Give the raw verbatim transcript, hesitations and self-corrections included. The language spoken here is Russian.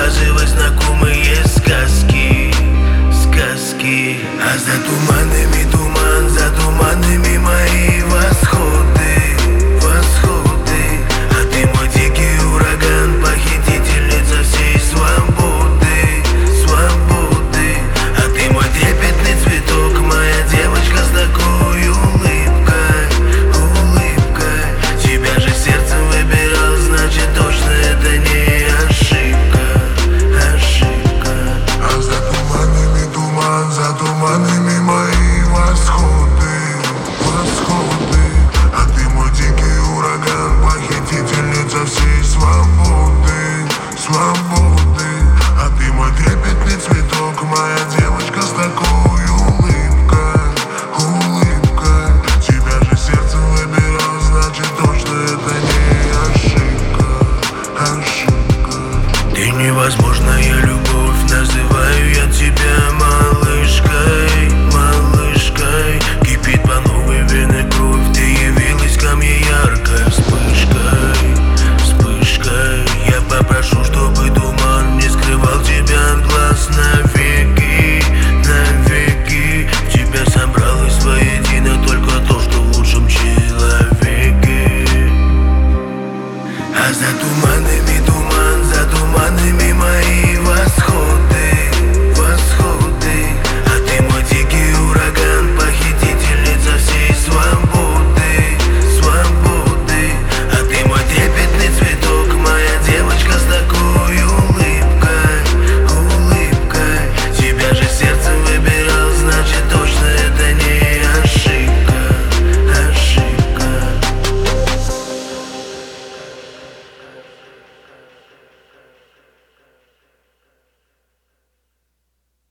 рассказывать знакомые сказки, сказки. А за туманами туман, за туманами мои восходы, восходы. А ты мой дикий ураган, похитительница всей свободы, свободы. А ты мой трепетный цветок, моя девочка с такой улыбкой, улыбкой. Тебя же сердцем выбирал, значит точно это не ошибка, ошибка. А за туманами туман, за туманами мои восходы, восходы. А ты мой дикий ураган, похитительница всей свободы, свободы. А ты мой трепетный цветок, моя девочка с такой улыбкой, улыбкой. Тебя же сердцем выбирал, значит точно это не ошибка, ошибка. Ты невозможная любовь, называю я тебя малышкой,